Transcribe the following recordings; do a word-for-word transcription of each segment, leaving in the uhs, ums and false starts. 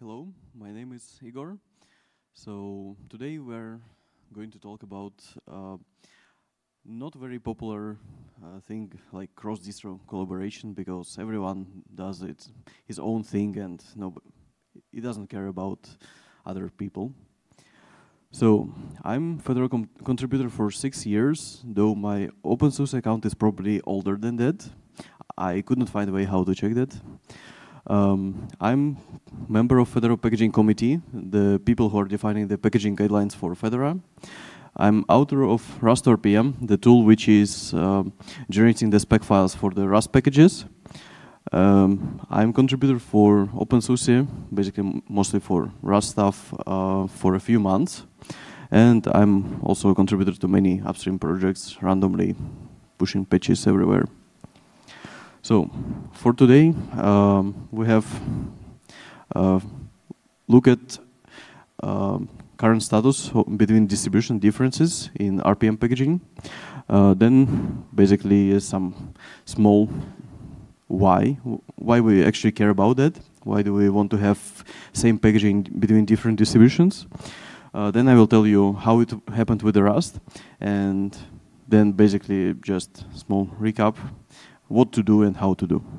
hello, my name is Igor. So today we're going to talk about uh, not very popular uh, thing like cross-distro collaboration, because everyone does it his own thing and no, he doesn't care about other people. So I'm Fedora com contributor for six years, though my OpenSUSE account is probably older than that. I couldn't find a way how to check that. Um, I'm member of Fedora Packaging Committee, the people who are defining the packaging guidelines for Fedora. I'm author of RustRPM, the tool which is um, generating the spec files for the Rust packages. Um, I'm contributor for OpenSUSE, basically mostly for Rust stuff, uh, for a few months. And I'm also a contributor to many upstream projects, randomly pushing patches everywhere. So, for today, um, we have uh, look at uh, current status between distribution differences in R P M packaging. Uh, then, basically, uh, some small why why we actually care about that. Why do we want to have same packaging between different distributions? Uh, then I will tell you how it happened with the Rust, and then basically just small recap. What to do and how to do.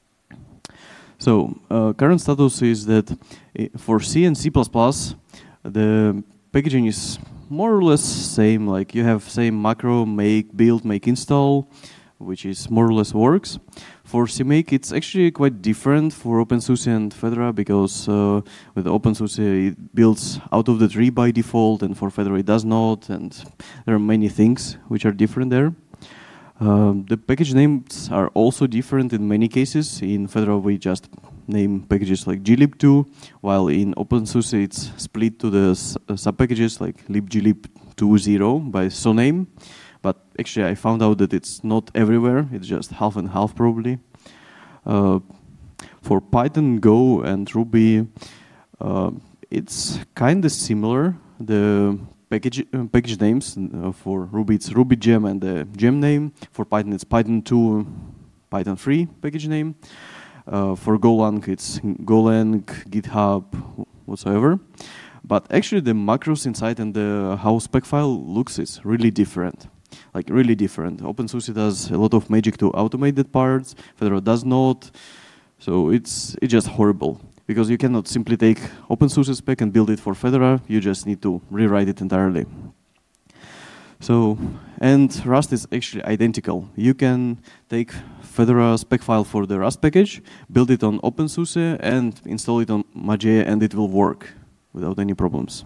So uh, current status is that for C and C plus plus, the packaging is more or less same. Like you have same macro, make, build, make, install, which is more or less works. For CMake, it's actually quite different for OpenSUSE and Fedora, because uh, with OpenSUSE it builds out of the tree by default, and for Fedora it does not, and there are many things which are different there. Um, the package names are also different in many cases. In Fedora, we just name packages like glib two, while in OpenSUSE it's split to the uh, sub-packages like libglib two point zero by soname. But actually, I found out that it's not everywhere. It's just half and half, probably. Uh, for Python, Go, and Ruby, uh, it's kind of similar. The Package, uh, package names uh, for Ruby it's RubyGem and the gem name. For Python it's Python two, Python three package name. Uh, for Golang it's Golang, GitHub, whatsoever. But actually the macros inside and the how spec file looks is really different. Like really different. OpenSUSE does a lot of magic to automate that parts. Fedora does not. So it's it's just horrible. Because you cannot simply take OpenSUSE spec and build it for Fedora, you just need to rewrite it entirely. So, and Rust is actually identical. You can take Fedora spec file for the Rust package, build it on OpenSUSE, and install it on Mageia, and it will work without any problems.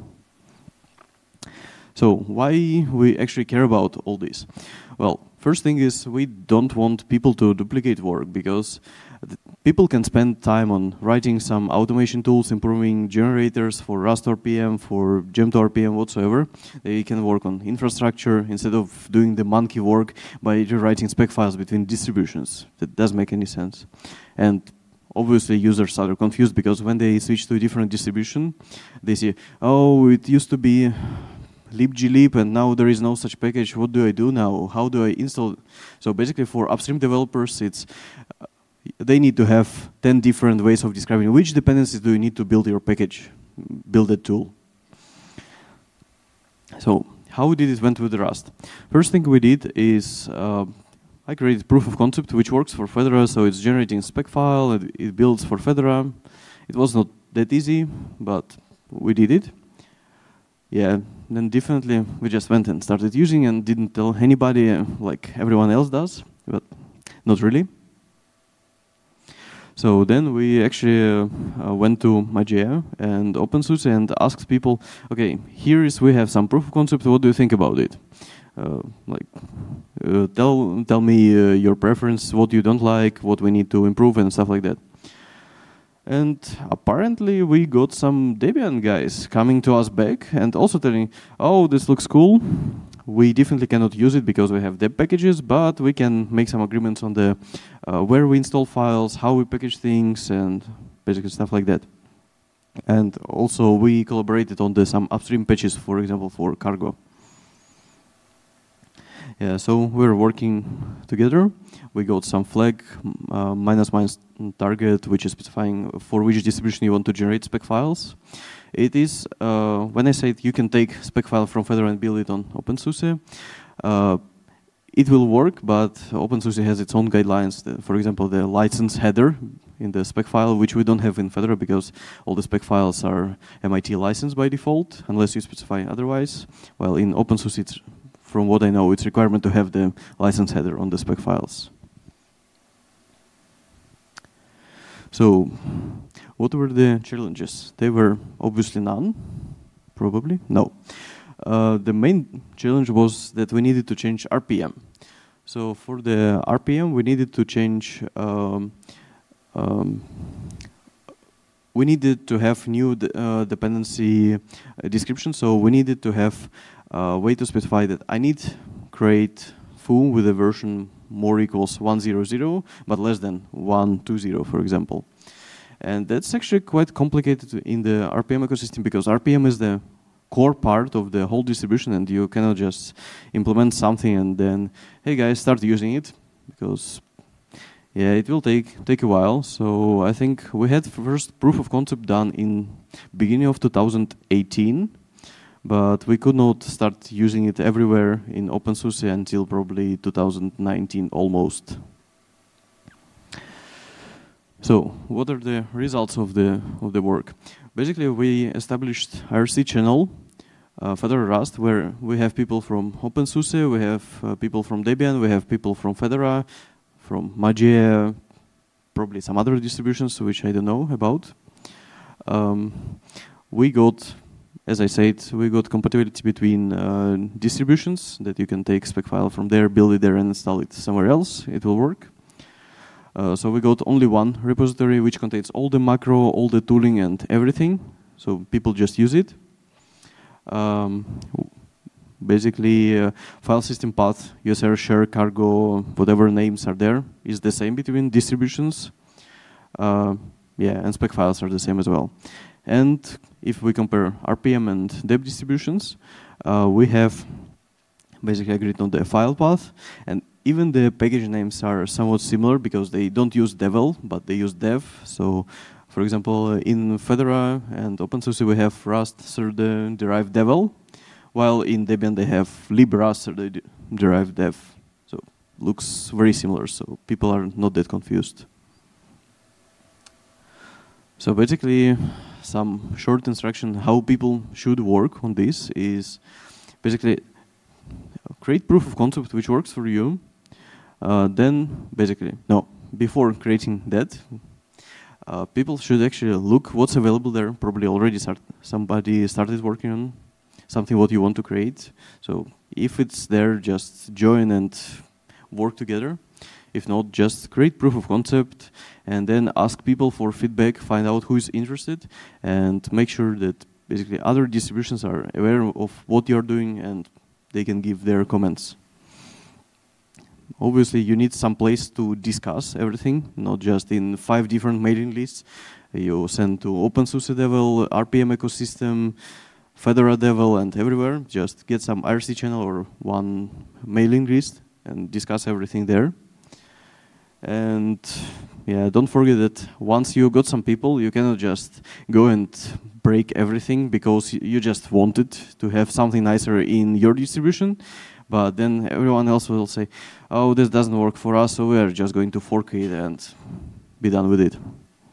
So, why we actually care about all this? Well, first thing is we don't want people to duplicate work, because people can spend time on writing some automation tools, improving generators for RustRPM, for Gem two R P M, whatsoever. They can work on infrastructure instead of doing the monkey work by rewriting spec files between distributions. That doesn't make any sense. And obviously users are confused, because when they switch to a different distribution, they say, oh, it used to be libglib and now there is no such package. What do I do now? How do I install? So basically for upstream developers, it's uh, they need to have ten different ways of describing which dependencies do you need to build your package, build a tool. So how did it went with Rust? First thing we did is uh, I created proof of concept which works for Fedora, so it's generating spec file, it, it builds for Fedora. It was not that easy, but we did it. Yeah, then definitely we just went and started using and didn't tell anybody uh, like everyone else does, but not really. So then we actually uh, uh, went to Mageia and OpenSUSE and asked people, okay, here is we have some proof of concept, what do you think about it? Uh, like, uh, tell, tell me uh, your preference, what you don't like, what we need to improve and stuff like that. And apparently we got some Debian guys coming to us back and also telling, oh, this looks cool. We definitely cannot use it because we have deb packages, but we can make some agreements on the uh, where we install files, how we package things, and basically stuff like that. And also we collaborated on the some upstream patches, for example, for cargo. Yeah, so we're working together. We got some flag, uh, minus minus target, which is specifying for which distribution you want to generate spec files. It is, uh, when I said you can take spec file from Fedora and build it on OpenSUSE, uh, it will work, but OpenSUSE has its own guidelines. The, for example, the license header in the spec file, which we don't have in Fedora because all the spec files are M I T licensed by default, unless you specify otherwise. Well, in OpenSUSE, it's, from what I know, it's requirement to have the license header on the spec files. So, what were the challenges? They were obviously none, probably, no. Uh, the main challenge was that we needed to change R P M. So for the R P M, we needed to change, um, um, we needed to have new de uh, dependency uh, description. So we needed to have a way to specify that I need create foo with a version more equals one hundred, but less than one twenty, for example. And that's actually quite complicated in the R P M ecosystem because R P M is the core part of the whole distribution, and you cannot just implement something and then, hey guys, start using it, because yeah, it will take take a while. So I think we had first proof of concept done in beginning of two thousand eighteen, but we could not start using it everywhere in OpenSUSE until probably two thousand nineteen almost. So what are the results of the of the work? Basically, we established I R C channel, uh, Fedora Rust, where we have people from OpenSUSE, we have uh, people from Debian, we have people from Fedora, from Mageia, probably some other distributions which I don't know about. Um, we got, as I said, we got compatibility between uh, distributions, that you can take spec file from there, build it there, and install it somewhere else. It will work. Uh, so we got only one repository which contains all the macro, all the tooling and everything. So people just use it. Um, basically, uh, file system path, U S R, share, cargo, whatever names are there, is the same between distributions. Uh, yeah, and spec files are the same as well. And if we compare R P M and deb distributions, uh, we have basically agreed on the file path, and even the package names are somewhat similar because they don't use devel, but they use dev. So, for example, in Fedora and OpenSUSE we have Rust third derived devel, while in Debian they have librust third derived dev. So, looks very similar. So people are not that confused. So basically, some short instruction how people should work on this is basically create proof of concept which works for you. Uh, then, basically, no, before creating that, uh, people should actually look what's available there. Probably already start, somebody started working on something what you want to create. So if it's there, just join and work together. If not, just create proof of concept and then ask people for feedback, find out who is interested, and make sure that basically other distributions are aware of what you're doing and they can give their comments. Obviously, you need some place to discuss everything, not just in five different mailing lists. You send to OpenSUSE Devel, R P M ecosystem, Fedora Devel, and everywhere. Just get some I R C channel or one mailing list and discuss everything there. And yeah, don't forget that once you got some people, you cannot just go and break everything because you just wanted to have something nicer in your distribution. But then everyone else will say, oh, this doesn't work for us, so we're just going to fork it and be done with it.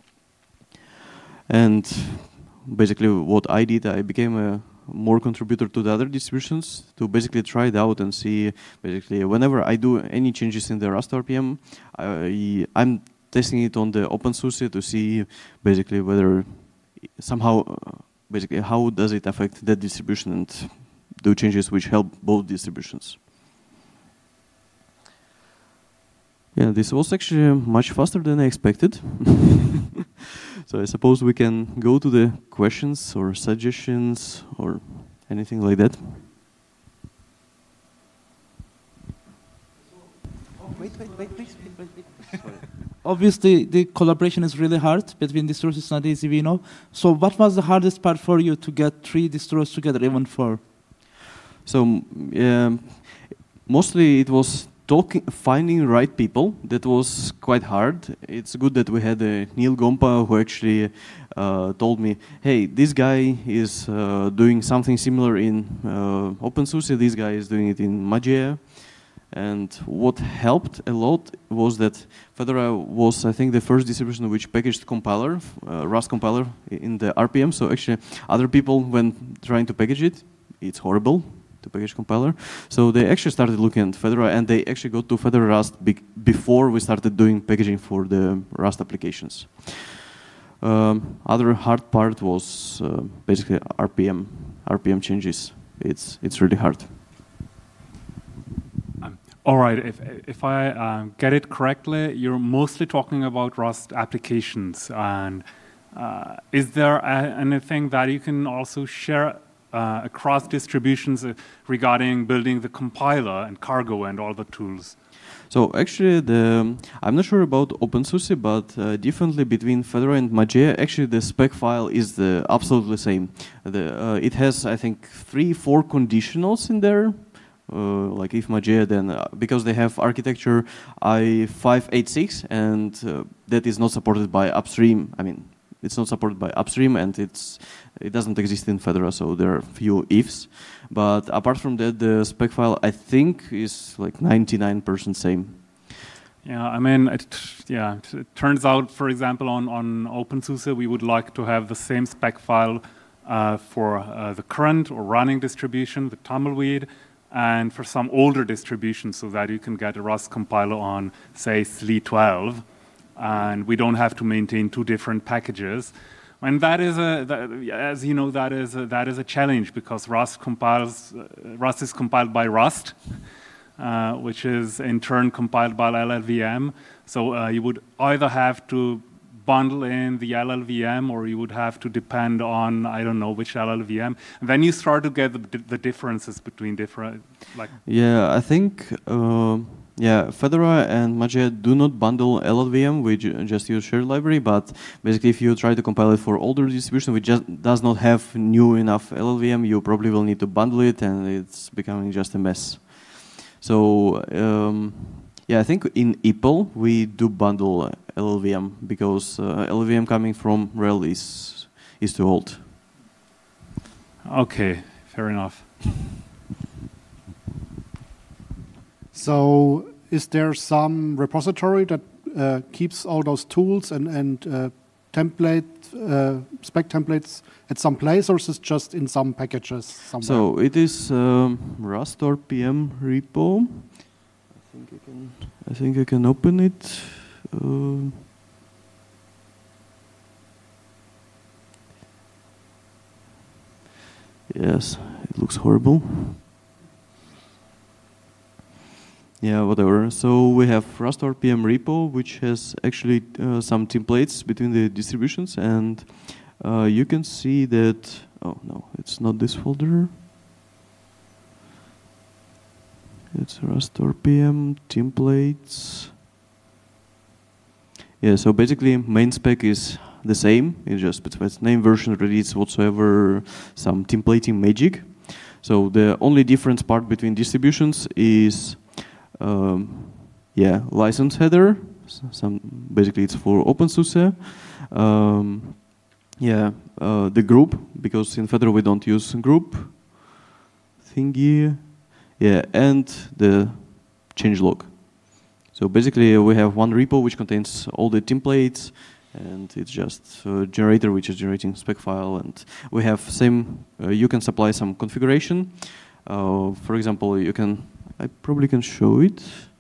And basically what I did, I became a more contributor to the other distributions to basically try it out and see, basically, whenever I do any changes in the Rust R P M, I, I'm testing it on the OpenSUSE to see basically whether somehow, basically, how does it affect that distribution and do changes which help both distributions. Yeah, this was actually much faster than I expected. So I suppose we can go to the questions or suggestions or anything like that. Wait, wait, wait, wait, wait, wait. Obviously, the collaboration is really hard between distros. It's not easy, we know. So what was the hardest part for you to get three distros together, even four? So um, mostly it was talking, finding right people. That was quite hard. It's good that we had uh, Neil Gompa, who actually uh, told me, hey, this guy is uh, doing something similar in uh, OpenSUSE, this guy is doing it in Mageia. And what helped a lot was that Fedora was, I think, the first distribution which packaged compiler, uh, Rust compiler in the R P M. So actually, other people, when trying to package it, it's horrible to package compiler. So they actually started looking at Fedora, and they actually got to Fedora Rust be before we started doing packaging for the Rust applications. Um, other hard part was uh, basically R P M, R P M changes. It's it's really hard. All right, if, if I um, get it correctly, you're mostly talking about Rust applications. And uh, is there a, anything that you can also share uh, across distributions uh, regarding building the compiler and cargo and all the tools? So actually, the, I'm not sure about OpenSUSE, but uh, differently between Fedora and Mageia, actually the spec file is the absolutely same. The, uh, it has, I think, three, four conditionals in there. Uh, like if Mageia, then uh, because they have architecture I five eighty-six, and uh, that is not supported by upstream. I mean, it's not supported by upstream, and it's it doesn't exist in Fedora, so there are few ifs. But apart from that, the spec file I think is like ninety-nine percent same. Yeah, I mean, it, yeah, it turns out, for example, on on OpenSUSE, we would like to have the same spec file uh, for uh, the current or running distribution, the Tumbleweed, and for some older distributions, so that you can get a Rust compiler on, say, S L E twelve, and we don't have to maintain two different packages. And that is a, that, as you know, that is a, that is a challenge, because Rust compiles, uh, Rust is compiled by Rust, uh, which is in turn compiled by L L V M. So uh, you would either have to bundle in the L L V M, or you would have to depend on, I don't know, which L L V M. And then you start to get the, the differences between different, like... Yeah, I think, uh, yeah, Fedora and Mageia do not bundle L L V M, we ju just use shared library, but basically if you try to compile it for older distribution, which just does not have new enough L L V M, you probably will need to bundle it, and it's becoming just a mess. So, um, yeah, I think in E P L we do bundle L L V M, because uh, L L V M coming from R H E L is is too old. Okay, fair enough. So, is there some repository that uh, keeps all those tools and and uh, template uh, spec templates at some place, or is it just in some packages somewhere? So it is um, Rust R P M repo. I think I can. I think I can open it. Uh, yes, it looks horrible. Yeah, whatever. So we have Rust R P M repo, which has actually uh, some templates between the distributions, and uh, you can see that. Oh no, it's not this folder. It's Rust R P M templates. Yeah, so basically main spec is the same. It just specifies name, version, release, whatsoever, some templating magic. So the only difference part between distributions is, um, yeah, license header. Some basically it's for OpenSUSE. Um, yeah, uh, the group, because in Fedora we don't use group thingy. Yeah, and the changelog. So basically we have one repo which contains all the templates, and it's just a generator which is generating spec file, and we have same, uh, you can supply some configuration. Uh, for example, you can, I probably can show it.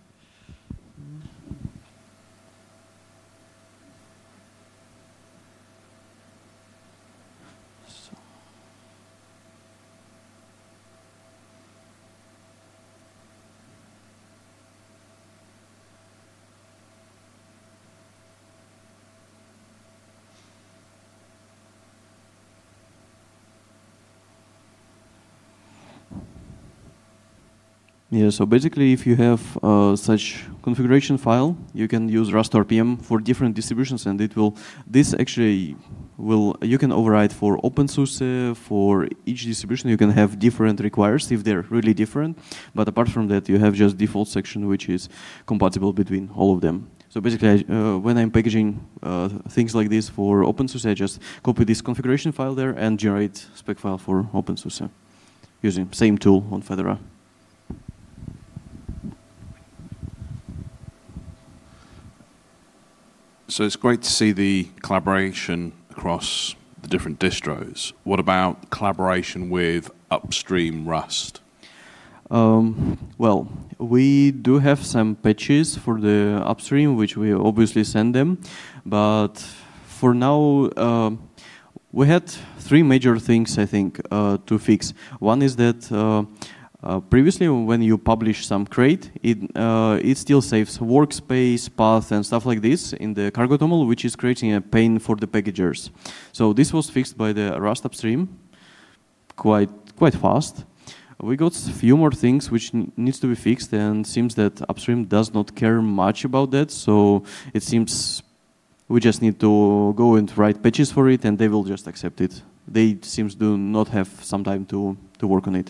Yeah, so basically if you have uh, such configuration file, you can use Rust R P M for different distributions, and it will, this actually will you can override for OpenSUSE. For each distribution, you can have different requires if they're really different. But apart from that, you have just default section which is compatible between all of them. So basically, I, uh, when I'm packaging uh, things like this for OpenSUSE, I just copy this configuration file there and generate spec file for OpenSUSE using same tool on Fedora. So it's great to see the collaboration across the different distros. What about collaboration with upstream Rust? Um, well, we do have some patches for the upstream, which we obviously send them. But for now, uh, we had three major things, I think, uh, to fix. One is that uh, uh, previously, when you publish some crate, it, uh, it still saves workspace, path, and stuff like this in the cargo toml, which is creating a pain for the packagers. So this was fixed by the Rust upstream quite, quite fast. We got a few more things which needs to be fixed, and seems that upstream does not care much about that. So it seems we just need to go and write patches for it, and they will just accept it. They seems do not have some time to, to work on it.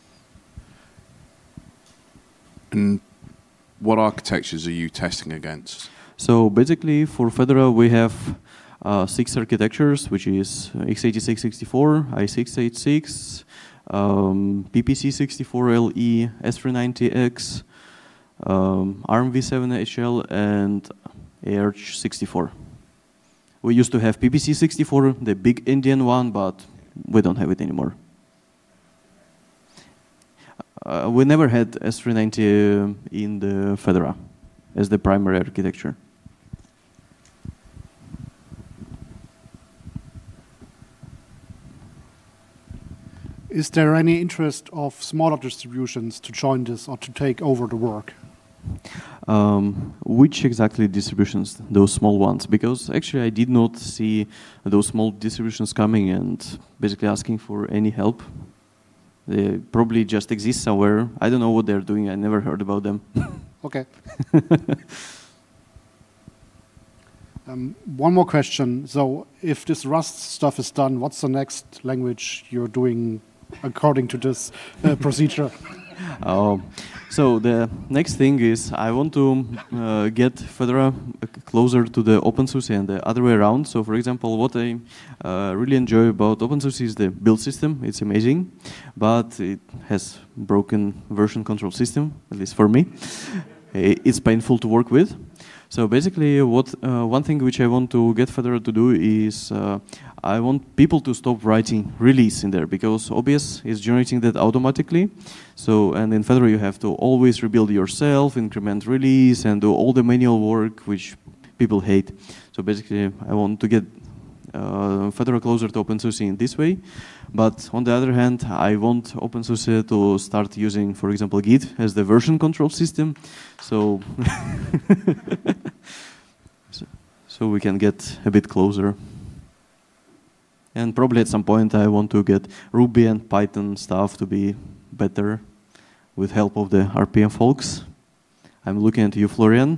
And what architectures are you testing against? So basically, for Fedora, we have uh, six architectures, which is x eighty-six sixty-four, i six eighty-six, um, P P C sixty-four L E, S three ninety X, um, ARM v seven H L, and A R Ch sixty-four. We used to have P P C sixty-four, the big Indian one, but we don't have it anymore. Uh, we never had S three ninety in the Fedora as the primary architecture. Is there any interest of smaller distributions to join this or to take over the work? Um, which exactly distributions, those small ones? Because actually I did not see those small distributions coming and basically asking for any help. They probably just exist somewhere. I don't know what they're doing. I never heard about them. Okay. um, one more question. So if this Rust stuff is done, what's the next language you're doing according to this uh, procedure? Oh, so the next thing is I want to uh, get Fedora closer to the OpenSUSE and the other way around. So for example, what I uh, really enjoy about OpenSUSE is the build system. It's amazing, but it has broken version control system, at least for me. It's painful to work with. So basically, what uh, one thing which I want to get Fedora to do is uh, I want people to stop writing release in there, because O B S is generating that automatically. So, and in Fedora you have to always rebuild yourself, increment release, and do all the manual work which people hate. So basically, I want to get uh, Fedora closer to OpenSUSE in this way. But on the other hand, I want OpenSUSE to start using, for example, Git as the version control system. So, so, so we can get a bit closer. And probably at some point I want to get Ruby and Python stuff to be better with help of the R P M folks. I'm looking at you, Florian.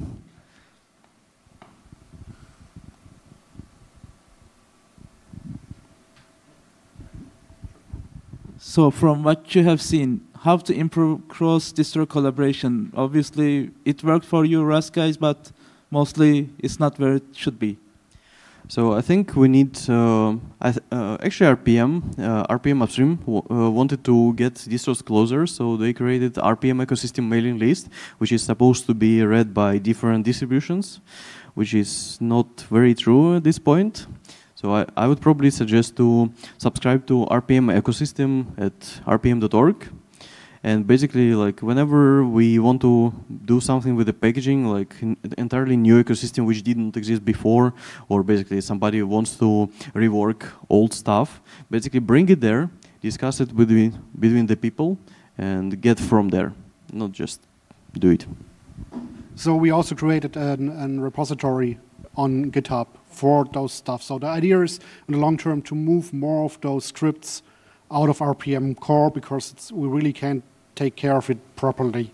So from what you have seen, how to improve cross-distro collaboration? Obviously, it worked for you, Rust guys, but mostly it's not where it should be. So I think we need, uh, I th uh, actually R P M, uh, R P M upstream w uh, wanted to get distros closer, so they created R P M ecosystem mailing list, which is supposed to be read by different distributions, which is not very true at this point. So I, I would probably suggest to subscribe to R P M ecosystem at r p m dot org. And basically, like, whenever we want to do something with the packaging, like an entirely new ecosystem which didn't exist before, or basically somebody wants to rework old stuff, basically bring it there, discuss it between, between the people, and get from there, not just do it. So we also created an, an repository on GitHub for those stuff. So the idea is, in the long term, to move more of those scripts out of R P M core, because it's, we really can't take care of it properly.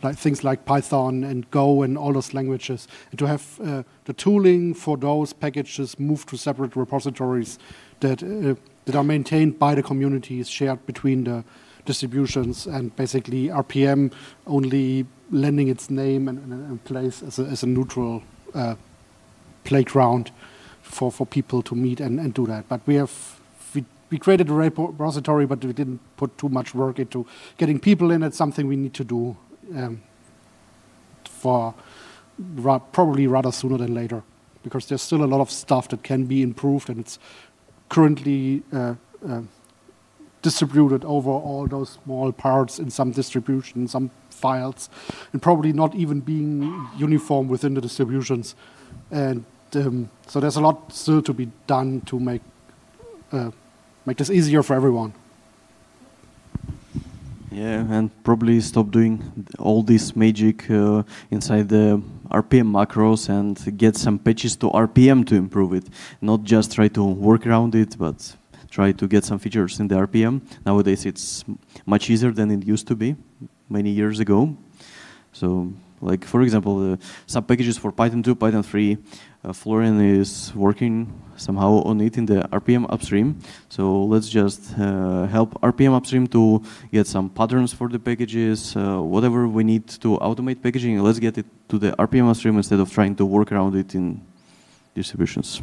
like things like Python and Go and all those languages, and to have uh, the tooling for those packages moved to separate repositories that uh, that are maintained by the communities, shared between the distributions, and basically R P M only lending its name and, and, and place as a, as a neutral uh, playground for, for people to meet and, and do that. But we have we, we created a repository, but we didn't put too much work into getting people in. It's something we need to do um, for ra probably rather sooner than later, because there's still a lot of stuff that can be improved, and it's currently uh, uh, distributed over all those small parts in some distribution, some files, and probably not even being uniform within the distributions. And um, so there's a lot still to be done to make uh, make this easier for everyone. Yeah, and probably stop doing all this magic uh, inside the R P M macros and get some patches to R P M to improve it. Not just try to work around it, but try to get some features in the R P M. Nowadays it's much easier than it used to be many years ago. So, like for example, uh, some packages for Python two, Python three, uh, Florian is working somehow on it in the R P M upstream. So let's just uh, help R P M upstream to get some patterns for the packages, uh, whatever we need to automate packaging, let's get it to the R P M upstream instead of trying to work around it in distributions.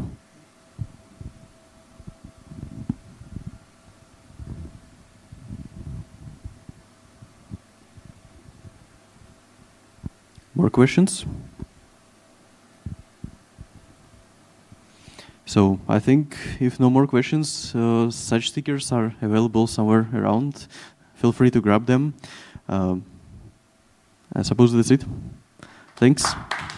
More questions? So I think if no more questions, uh, such stickers are available somewhere around. Feel free to grab them. Um, I suppose that's it. Thanks.